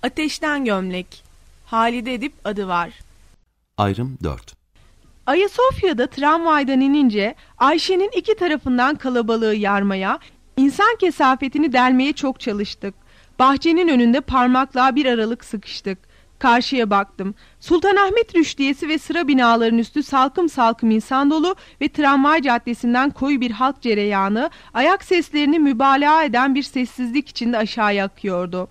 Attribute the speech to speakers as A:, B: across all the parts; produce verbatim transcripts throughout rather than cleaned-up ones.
A: Ateşten gömlek. Halide Edip adı var.
B: Ayrım dört.
C: Ayasofya'da tramvaydan inince Ayşe'nin iki tarafından kalabalığı yarmaya, insan kesafetini delmeye çok çalıştık. Bahçenin önünde parmaklığa bir aralık sıkıştık. Karşıya baktım. Sultanahmet Rüştiyesi ve sıra binaların üstü salkım salkım insan dolu ve tramvay caddesinden koyu bir halk cereyanı, ayak seslerini mübalağa eden bir sessizlik içinde aşağıya akıyordu.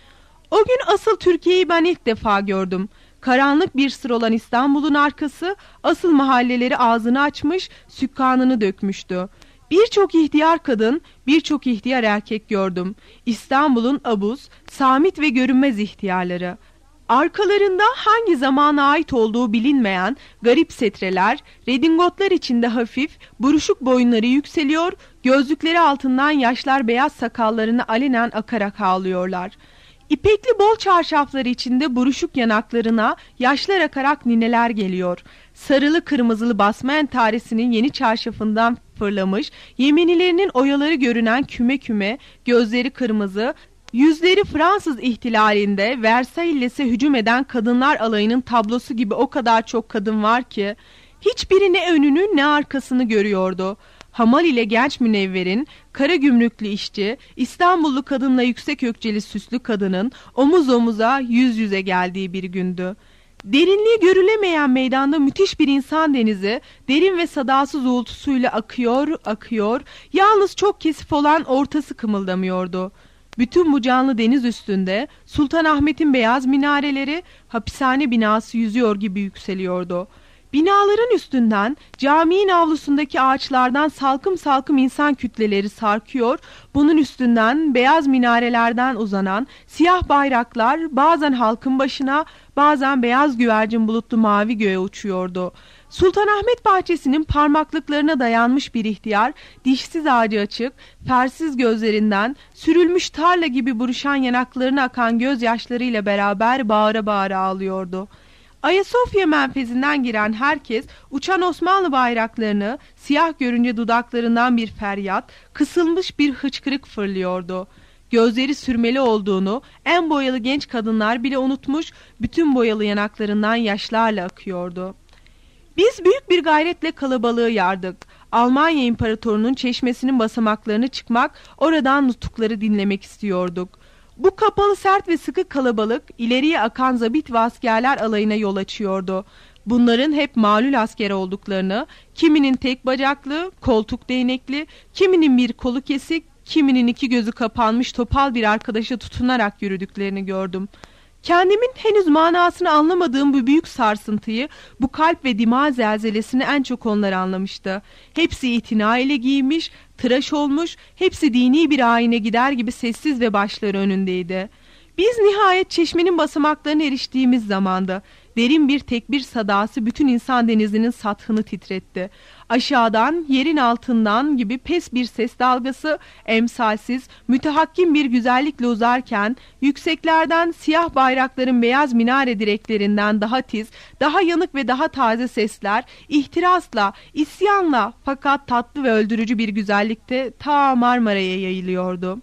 C: O gün asıl Türkiye'yi ben ilk defa gördüm. Karanlık bir sır olan İstanbul'un arkası, asıl mahalleleri ağzını açmış, sükkanını dökmüştü. Birçok ihtiyar kadın, birçok ihtiyar erkek gördüm. İstanbul'un abuz, samit ve görünmez ihtiyarları. Arkalarında hangi zamana ait olduğu bilinmeyen garip setreler, redingotlar içinde hafif, buruşuk boyunları yükseliyor, gözlükleri altından yaşlar beyaz sakallarını alenen akarak ağlıyorlar. İpekli bol çarşafları içinde buruşuk yanaklarına yaşlar akarak nineler geliyor. Sarılı kırmızılı basma entaresinin yeni çarşafından fırlamış, yemenilerinin oyaları görünen küme küme, gözleri kırmızı, yüzleri Fransız ihtilalinde Versailles'e hücum eden kadınlar alayının tablosu gibi o kadar çok kadın var ki, hiçbiri ne önünü ne arkasını görüyordu. Hamal ile genç münevverin, kara gümrüklü işçi, İstanbullu kadınla yüksek ökçeli süslü kadının omuz omuza yüz yüze geldiği bir gündü. Derinliği görülemeyen meydanda müthiş bir insan denizi, derin ve sadasız uğultusuyla akıyor, akıyor, yalnız çok kesif olan ortası kımıldamıyordu. Bütün bu canlı deniz üstünde Sultanahmet'in beyaz minareleri, hapishane binası yüzüyor gibi yükseliyordu. Binaların üstünden, caminin avlusundaki ağaçlardan salkım salkım insan kütleleri sarkıyor, bunun üstünden beyaz minarelerden uzanan siyah bayraklar bazen halkın başına, bazen beyaz güvercin bulutlu mavi göğe uçuyordu. Sultanahmet bahçesinin parmaklıklarına dayanmış bir ihtiyar, dişsiz ağacı açık, fersiz gözlerinden, sürülmüş tarla gibi buruşan yanaklarına akan gözyaşlarıyla beraber bağıra bağıra ağlıyordu. Ayasofya menfezinden giren herkes uçan Osmanlı bayraklarını, siyah görünce dudaklarından bir feryat, kısılmış bir hıçkırık fırlıyordu. Gözleri sürmeli olduğunu en boyalı genç kadınlar bile unutmuş, bütün boyalı yanaklarından yaşlarla akıyordu. Biz büyük bir gayretle kalabalığı yardık. Almanya İmparatorunun çeşmesinin basamaklarını çıkmak, oradan nutukları dinlemek istiyorduk. Bu kapalı, sert ve sıkı kalabalık ileriye akan zabit ve askerler alayına yol açıyordu. Bunların hep malul asker olduklarını, kiminin tek bacaklı, koltuk değnekli, kiminin bir kolu kesik, kiminin iki gözü kapanmış topal bir arkadaşa tutunarak yürüdüklerini gördüm. Kendimin henüz manasını anlamadığım bu büyük sarsıntıyı, bu kalp ve dima zelzelesini en çok onlar anlamıştı. Hepsi itina ile giymiş, tıraş olmuş, hepsi dini bir ayine gider gibi sessiz ve başları önündeydi. Biz nihayet çeşmenin basamaklarına eriştiğimiz zamanda derin bir tekbir sadası bütün insan denizinin sathını titretti. Aşağıdan, yerin altından gibi pes bir ses dalgası emsalsiz, mütehakkim bir güzellikle uzarken yükseklerden siyah bayrakların beyaz minare direklerinden daha tiz, daha yanık ve daha taze sesler ihtirasla, isyanla fakat tatlı ve öldürücü bir güzellikte ta Marmara'ya yayılıyordu.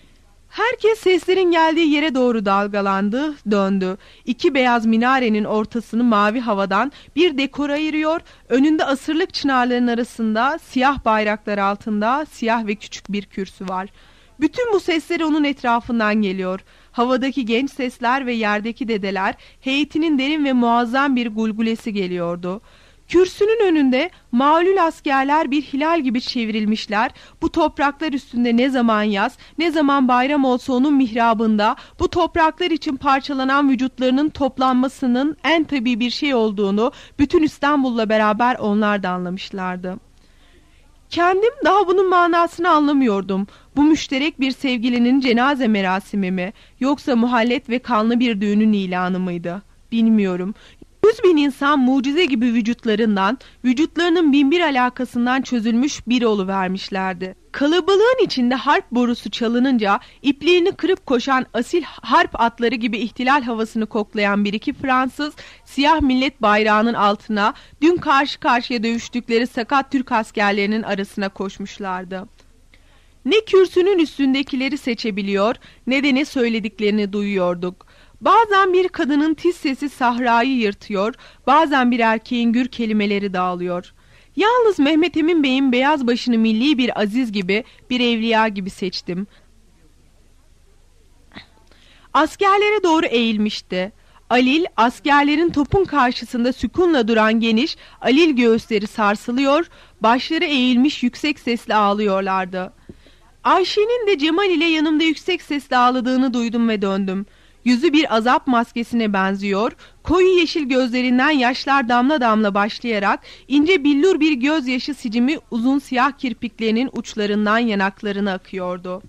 C: Herkes seslerin geldiği yere doğru dalgalandı, döndü. İki beyaz minarenin ortasını mavi havadan bir dekor ayırıyor, önünde asırlık çınarların arasında siyah bayraklar altında siyah ve küçük bir kürsü var. Bütün bu sesler onun etrafından geliyor. Havadaki genç sesler ve yerdeki dedeler, heyetinin derin ve muazzam bir gulgulesi geliyordu. Kürsünün önünde mağlul askerler bir hilal gibi çevrilmişler, bu topraklar üstünde ne zaman yaz, ne zaman bayram olsa onun mihrabında, bu topraklar için parçalanan vücutlarının toplanmasının en tabii bir şey olduğunu, bütün İstanbul'la beraber onlar da anlamışlardı. Kendim daha bunun manasını anlamıyordum. Bu müşterek bir sevgilinin cenaze merasimi mi, yoksa muhallet ve kanlı bir düğünün ilanı mıydı? Bilmiyorum. Yüz bin insan mucize gibi vücutlarından, vücutlarının binbir alakasından çözülmüş bir oluvermişlerdi. Kalabalığın içinde harp borusu çalınınca ipliğini kırıp koşan asil harp atları gibi ihtilal havasını koklayan bir iki Fransız, siyah millet bayrağının altına dün karşı karşıya dövüştükleri sakat Türk askerlerinin arasına koşmuşlardı. Ne kürsünün üstündekileri seçebiliyor, ne de ne söylediklerini duyuyorduk. Bazen bir kadının tiz sesi sahrayı yırtıyor, bazen bir erkeğin gür kelimeleri dağılıyor. Yalnız Mehmet Emin Bey'in beyaz başını milli bir aziz gibi, bir evliya gibi seçtim. Askerlere doğru eğilmişti. Alil, askerlerin topun karşısında sükunla duran geniş, alil göğüsleri sarsılıyor, başları eğilmiş yüksek sesle ağlıyorlardı. Ayşe'nin de Cemal ile yanımda yüksek sesle ağladığını duydum ve döndüm. Yüzü bir azap maskesine benziyor, koyu yeşil gözlerinden yaşlar damla damla başlayarak ince billur bir gözyaşı sicimi uzun siyah kirpiklerinin uçlarından yanaklarına akıyordu.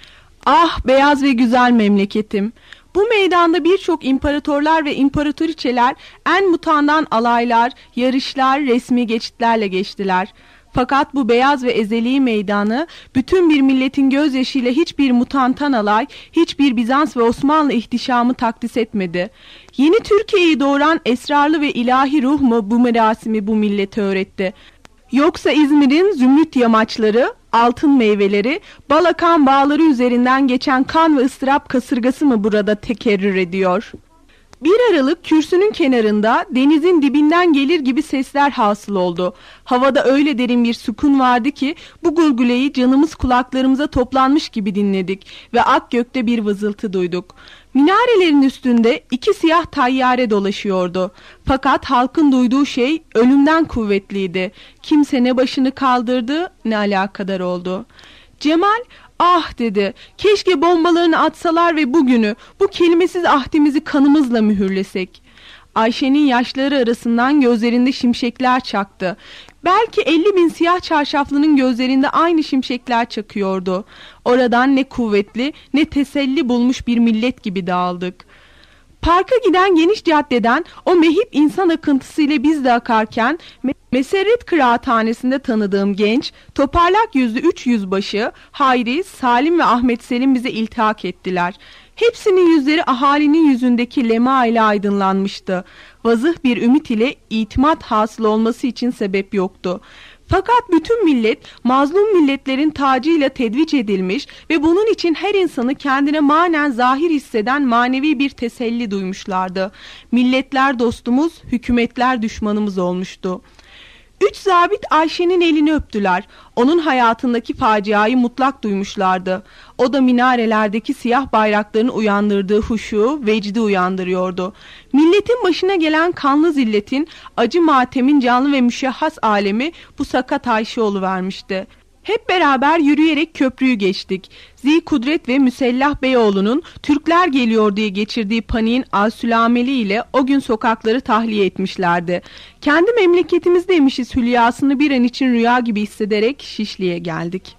C: Ah beyaz ve güzel memleketim! Bu meydanda birçok imparatorlar ve imparatoriçeler en mutandan alaylar, yarışlar, resmi geçitlerle geçtiler. Fakat bu beyaz ve ezeli meydanı bütün bir milletin gözyaşıyla hiçbir mutantan alay, hiçbir Bizans ve Osmanlı ihtişamı takdis etmedi. Yeni Türkiye'yi doğuran esrarlı ve ilahi ruh mu bu merasimi bu millete öğretti? Yoksa İzmir'in zümrüt yamaçları, altın meyveleri, bal akan bağları üzerinden geçen kan ve ıstırap kasırgası mı burada tekerrür ediyor? Bir aralık kürsünün kenarında denizin dibinden gelir gibi sesler hasıl oldu. Havada öyle derin bir sükun vardı ki bu gurguleyi canımız kulaklarımıza toplanmış gibi dinledik ve ak gökte bir vızıltı duyduk. Minarelerin üstünde iki siyah tayyare dolaşıyordu. Fakat halkın duyduğu şey ölümden kuvvetliydi. Kimse ne başını kaldırdı ne alakadar oldu. Cemal ah dedi, keşke bombalarını atsalar ve bugünü, bu kelimesiz ahdimizi kanımızla mühürlesek. Ayşe'nin yaşları arasından gözlerinde şimşekler çaktı. Belki elli bin siyah çarşaflının gözlerinde aynı şimşekler çakıyordu. Oradan ne kuvvetli ne teselli bulmuş bir millet gibi dağıldık. Parka giden geniş caddeden o mehip insan akıntısıyla biz de akarken Meserret Kıraathanesi'nde tanıdığım genç, toparlak yüzlü üç yüzbaşı, Hayri, Salim ve Ahmet Selim bize iltihak ettiler. Hepsinin yüzleri ahalinin yüzündeki lema ile aydınlanmıştı. Vazıh bir ümit ile itimat hasıl olması için sebep yoktu. Fakat bütün millet mazlum milletlerin tacıyla tedviç edilmiş ve bunun için her insanı kendine manen zahir hisseden manevi bir teselli duymuşlardı. Milletler dostumuz, hükümetler düşmanımız olmuştu. Üç zabit Ayşe'nin elini öptüler. Onun hayatındaki faciayı mutlak duymuşlardı. O da minarelerdeki siyah bayrakların uyandırdığı huşu, vecdi uyandırıyordu. Milletin başına gelen kanlı zilletin, acı matemin canlı ve müşahhas alemi bu sakat Ayşe oluvermişti. Hep beraber yürüyerek köprüyü geçtik. Zi Kudret ve Müsellah Beyoğlu'nun Türkler geliyor diye geçirdiği paniğin asülameli ile o gün sokakları tahliye etmişlerdi. Kendi memleketimizdeymişiz hülyasını bir an için rüya gibi hissederek Şişli'ye geldik.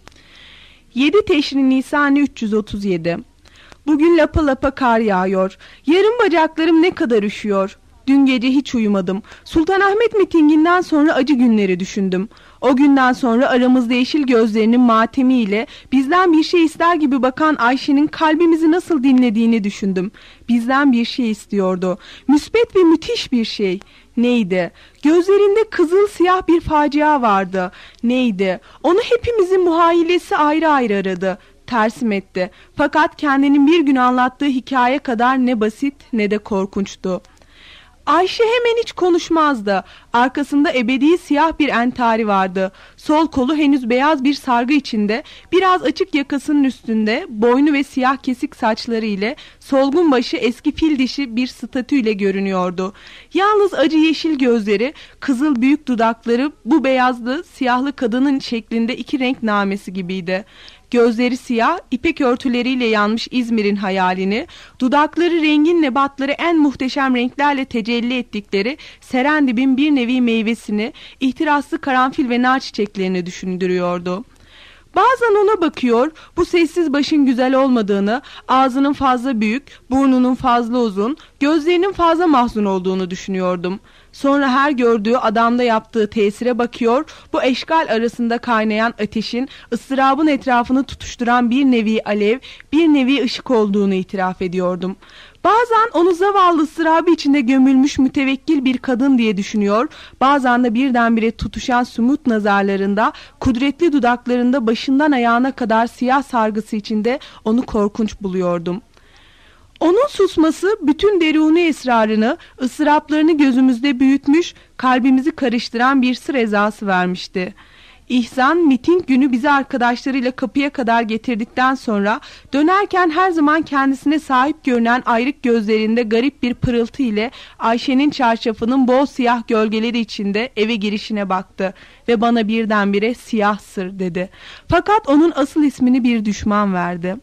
C: yedi Teşrin Nisan üç yüz otuz yedi. Bugün lapa lapa kar yağıyor. Yarım bacaklarım ne kadar üşüyor. Dün gece hiç uyumadım. Sultanahmet mitinginden sonra acı günleri düşündüm. O günden sonra aramızda yeşil gözlerinin matemiyle bizden bir şey ister gibi bakan Ayşe'nin kalbimizi nasıl dinlediğini düşündüm. Bizden bir şey istiyordu. Müsbet ve müthiş bir şey. Neydi? Gözlerinde kızıl siyah bir facia vardı. Neydi? Onu hepimizin muhayyilesi ayrı ayrı aradı. Tersim etti. Fakat kendinin bir gün anlattığı hikaye kadar ne basit ne de korkunçtu. Ayşe hemen hiç konuşmazdı. Arkasında ebedi siyah bir entari vardı. Sol kolu henüz beyaz bir sargı içinde, biraz açık yakasının üstünde, boynu ve siyah kesik saçları ile solgun başı eski fil dişi bir statüyle görünüyordu. Yalnız acı yeşil gözleri, kızıl büyük dudakları bu beyazlı, siyahlı kadının şeklinde iki renk namesi gibiydi. Gözleri siyah, ipek örtüleriyle yanmış İzmir'in hayalini, dudakları rengin nebatları en muhteşem renklerle tecelli ettikleri Serendip'in bir nevi meyvesini, ihtiraslı karanfil ve nar çiçeklerini düşündürüyordu. Bazen ona bakıyor, bu sessiz başın güzel olmadığını, ağzının fazla büyük, burnunun fazla uzun, gözlerinin fazla mahzun olduğunu düşünüyordum. Sonra her gördüğü adamda yaptığı tesire bakıyor, bu eşkal arasında kaynayan ateşin, ıstırabın etrafını tutuşturan bir nevi alev, bir nevi ışık olduğunu itiraf ediyordum. Bazen onu zavallı ıstırabı içinde gömülmüş mütevekkil bir kadın diye düşünüyor, bazen de birdenbire tutuşan sumut nazarlarında, kudretli dudaklarında başından ayağına kadar siyah sargısı içinde onu korkunç buluyordum. Onun susması bütün deruni esrarını, ıstıraplarını gözümüzde büyütmüş, kalbimizi karıştıran bir sır ezası vermişti. İhsan miting günü bizi arkadaşlarıyla kapıya kadar getirdikten sonra dönerken her zaman kendisine sahip görünen ayrık gözlerinde garip bir pırıltı ile Ayşe'nin çarşafının bol siyah gölgeleri içinde eve girişine baktı ve bana birdenbire siyah sır dedi. Fakat onun asıl ismini bir düşman verdi.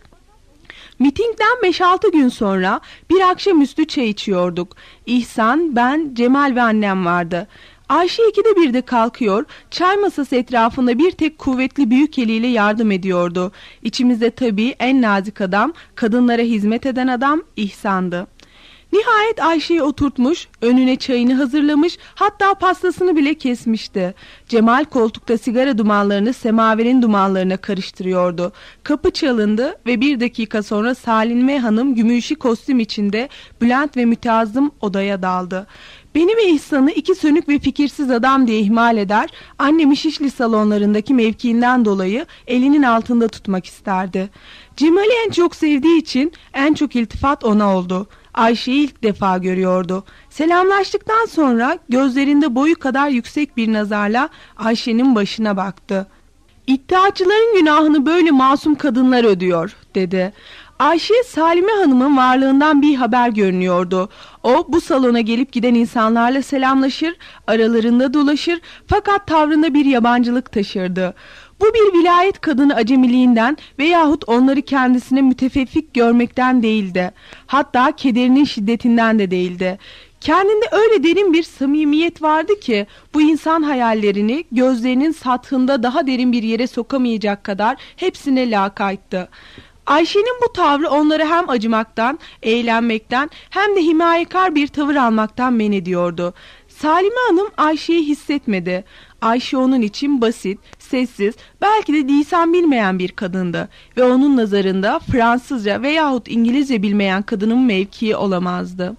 C: Mitingden beş altı gün sonra bir akşamüstü çay içiyorduk. İhsan, ben, Cemal ve annem vardı. Ayşe ikide birde kalkıyor, çay masası etrafında bir tek kuvvetli büyük eliyle yardım ediyordu. İçimizde tabii en nazik adam, kadınlara hizmet eden adam İhsan'dı. Nihayet Ayşe'yi oturtmuş, önüne çayını hazırlamış, hatta pastasını bile kesmişti. Cemal koltukta sigara dumanlarını semaverin dumanlarına karıştırıyordu. Kapı çalındı ve bir dakika sonra Salime Hanım gümüşü kostüm içinde Bülent ve müteazzım odaya daldı. Beni ve İhsan'ı iki sönük ve fikirsiz adam diye ihmal eder, annemi Şişli salonlarındaki mevkiinden dolayı elinin altında tutmak isterdi. Cemal'i en çok sevdiği için en çok iltifat ona oldu. Ayşe'yi ilk defa görüyordu. Selamlaştıktan sonra gözlerinde boyu kadar yüksek bir nazarla Ayşe'nin başına baktı. "İddiaçıların günahını böyle masum kadınlar ödüyor," dedi. Ayşe, Salime Hanım'ın varlığından bir haber görünüyordu. O bu salona gelip giden insanlarla selamlaşır, aralarında dolaşır fakat tavrında bir yabancılık taşırdı. Bu bir vilayet kadını acemiliğinden veyahut onları kendisine mütefeffik görmekten değildi. Hatta kederinin şiddetinden de değildi. Kendinde öyle derin bir samimiyet vardı ki bu insan hayallerini gözlerinin sathında daha derin bir yere sokamayacak kadar hepsine lakayttı. Ayşe'nin bu tavrı onları hem acımaktan, eğlenmekten hem de himayekar bir tavır almaktan men ediyordu. Salime Hanım Ayşe'yi hissetmedi. Ayşe onun için basit, sessiz, belki de lisan bilmeyen bir kadındı ve onun nazarında Fransızca veyahut İngilizce bilmeyen kadının mevkii olamazdı.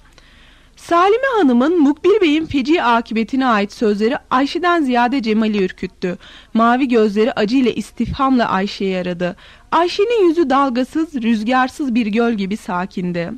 C: Salime Hanım'ın Mukbil Bey'in feci akıbetine ait sözleri Ayşe'den ziyade Cemal'i ürküttü. Mavi gözleri acıyla istifhamla Ayşe'yi aradı. Ayşe'nin yüzü dalgasız, rüzgarsız bir göl gibi sakindi.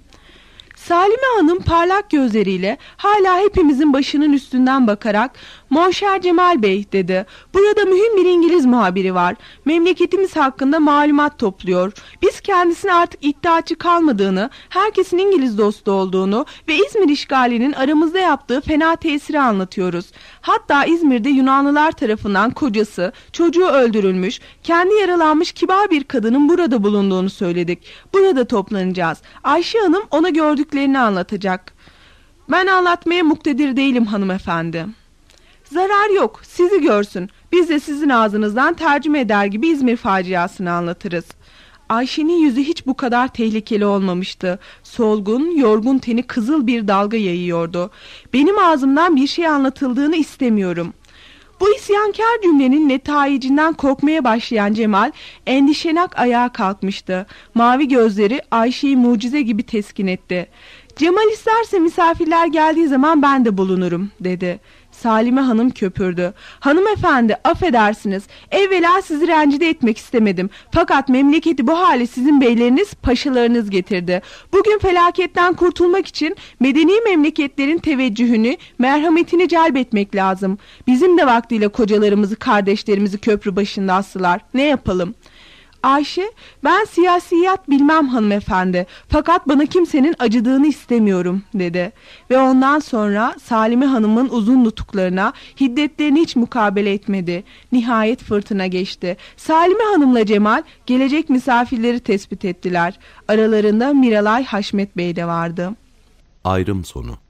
C: Salime Hanım parlak gözleriyle hala hepimizin başının üstünden bakarak "Monşer Cemal Bey," dedi. "Burada mühim bir İngiliz muhabiri var. Memleketimiz hakkında malumat topluyor. Biz kendisine artık iddiaçı kalmadığını, herkesin İngiliz dostu olduğunu ve İzmir işgalinin aramızda yaptığı fena tesiri anlatıyoruz. Hatta İzmir'de Yunanlılar tarafından kocası, çocuğu öldürülmüş, kendi yaralanmış kibar bir kadının burada bulunduğunu söyledik. Burada toplanacağız. Ayşe Hanım ona gördüklerini anlatacak." "Ben anlatmaya muktedir değilim hanımefendi." "Zarar yok, sizi görsün. Biz de sizin ağzınızdan tercüme eder gibi İzmir faciasını anlatırız." Ayşe'nin yüzü hiç bu kadar tehlikeli olmamıştı. Solgun, yorgun teni kızıl bir dalga yayıyordu. "Benim ağzımdan bir şey anlatıldığını istemiyorum." Bu isyankar cümlenin netayicinden korkmaya başlayan Cemal endişenak ayağa kalkmıştı. Mavi gözleri Ayşe'yi mucize gibi teskin etti. "Cemal isterse misafirler geldiği zaman ben de bulunurum," dedi. Salime Hanım köpürdü. "Hanımefendi, affedersiniz. Evvela sizi rencide etmek istemedim. Fakat memleketi bu hale sizin beyleriniz, paşalarınız getirdi. Bugün felaketten kurtulmak için medeni memleketlerin teveccühünü, merhametini celbetmek lazım. Bizim de vaktiyle kocalarımızı, kardeşlerimizi köprü başında astılar. Ne yapalım?" Ayşe, "Ben siyasiyat bilmem hanımefendi, fakat bana kimsenin acıdığını istemiyorum," dedi. Ve ondan sonra Salime Hanım'ın uzun nutuklarına, hiddetlerine hiç mukabele etmedi. Nihayet fırtına geçti. Salime Hanım'la Cemal gelecek misafirleri tespit ettiler. Aralarında Miralay Haşmet Bey de vardı.
B: Ayrım sonu.